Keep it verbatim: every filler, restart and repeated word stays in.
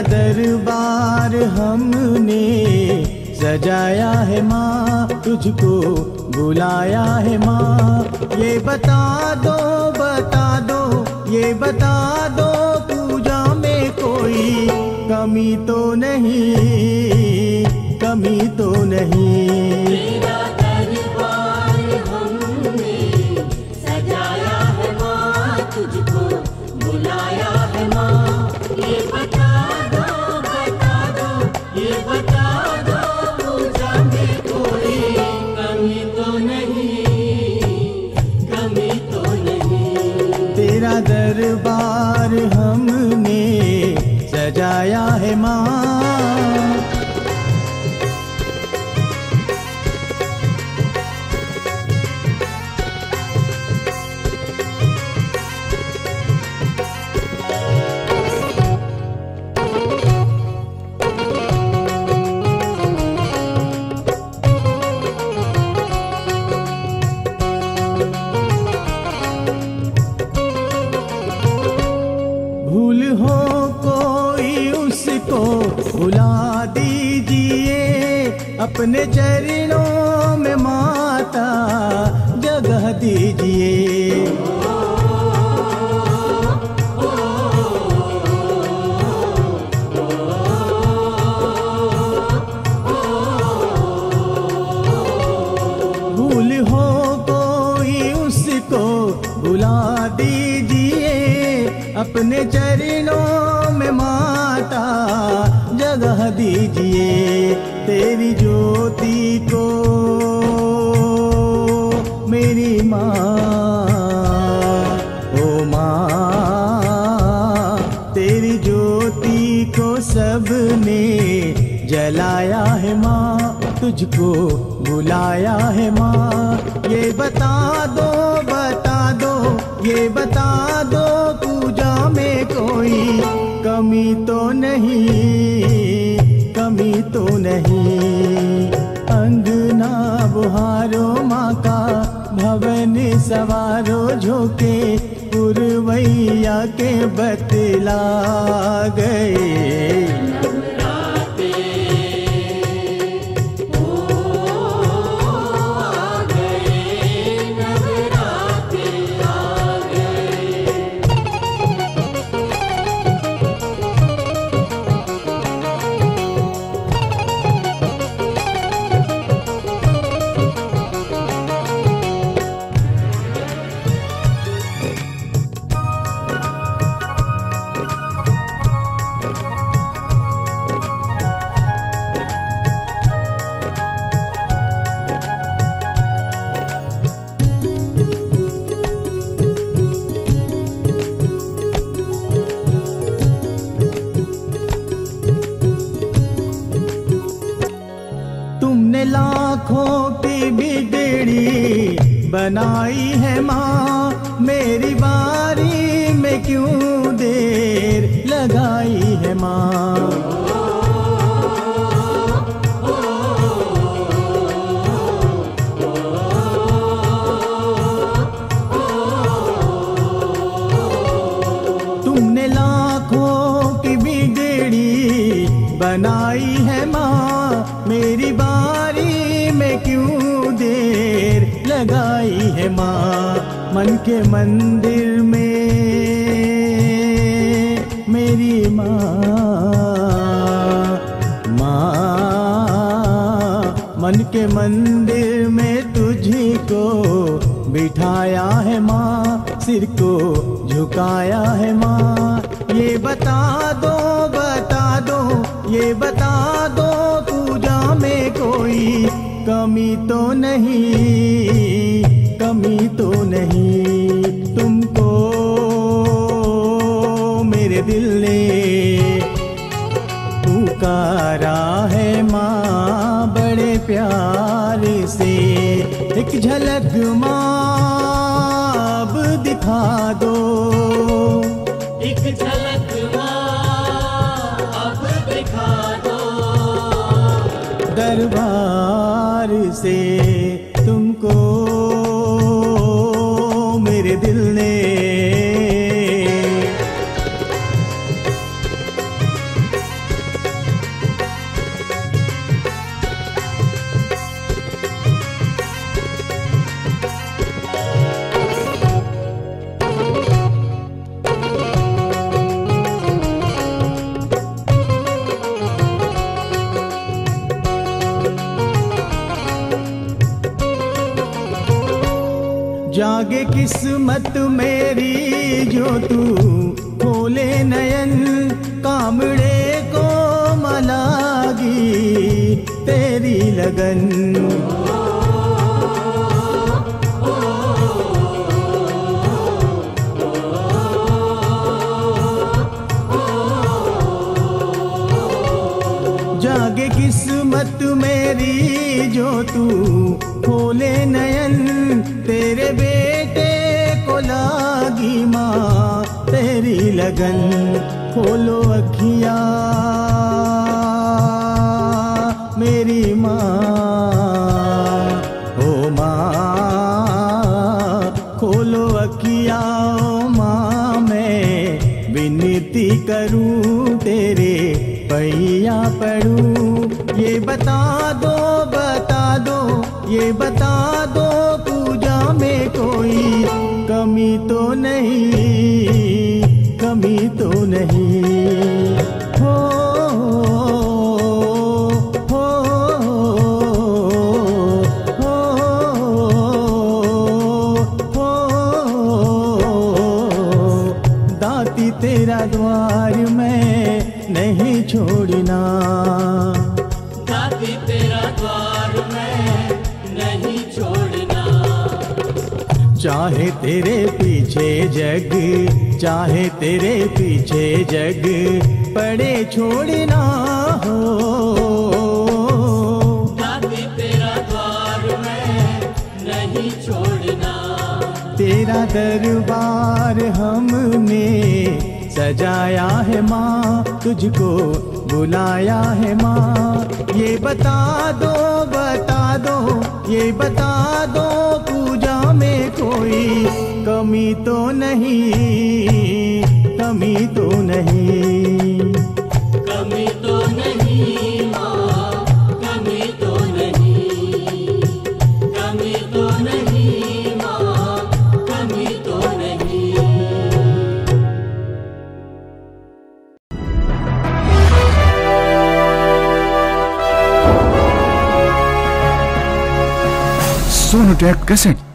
दरबार हमने सजाया है माँ, तुझको बुलाया है माँ। ये बता दो बता दो ये बता दो पूजा में कोई कमी तो नहीं, कमी तो नहीं। तेरा दरबार हमने सजाया है माँ, तुझको बुलाया है माँ। ये बता दो बता दो ये बता दो पूजा में कोई कमी तो नहीं, कमी तो नहीं। तेरा दरबार हमने सजाया है माँ। भूल हो कोई उसको भुला दीजिए, अपने चरणों में माता जगह दीजिए। भूल हो कोई उसको भुला दीजिए, अपने चरणों में माता जगह दीजिए। तेरी ज्योति को मेरी माँ, ओ माँ, तेरी ज्योति को सबने जलाया है माँ, तुझको बुलाया है माँ। ये बता दो बता दो ये बता दो पूजा में कोई कमी तो नहीं, कमी तो नहीं। अंगना बुहारो माँ का, भवन सवारो झोंके पुरवैया के बतला गए। लाखों की बिगड़ी बनाई है माँ, मेरी बारी में क्यों देर लगाई है माँ। तुमने लाखों की बिगड़ी बनाई है माँ, मेरी बारी में क्यों देर लगाई है माँ। मन के मंदिर में मेरी माँ, माँ, मन के मंदिर में तुझको बिठाया है माँ, सिर को झुकाया है माँ। ये बता दो बता दो ये बता दो पूजा में कोई कमी तो नहीं, कमी तो नहीं। तुमको मेरे दिल ने पुकारा है माँ बड़े प्यार से। एक झलक माँ अब दिखा दो, एक झलक माँ अब दिखा दो। दरबार से तुमको मेरे दिल ने जागे किस्मत मेरी जो तू खोले नयन, कामड़े को मलागी तेरी लगन। जागे किस्मत मेरी जो तू खोले नयन, तेरे बेटे को लागी माँ तेरी लगन। खोलो अखियाँ मेरी माँ, ओ माँ खोलो अखियाँ ओ माँ, मैं विनती करूँ तेरे पैया पड़ूं। ये बता दो बता दो ये बता दो पूजा में कोई कमी तो नहीं, कमी तो नहीं। हो हो हो हो दाती तेरा द्वार मैं नहीं छोड़ना, दाती तेरा द्वार मैं नहीं छोड़ना। चाहे तेरे पीछे जग, चाहे तेरे पीछे जग पड़े छोड़ना हो। दाती तेरा द्वार मैं नहीं छोड़ना। तेरा दरबार हमने सजाया है माँ, तुझको बुलाया है माँ। ये बता दो बता दो ये बता दो पूजा में कोई कमी तो नहीं, कमी तो नहीं। कमी तो नहीं माँ, कमी तो नहीं, कमी तो नहीं माँ, कमी तो नहीं। सोनोटेप कैसेट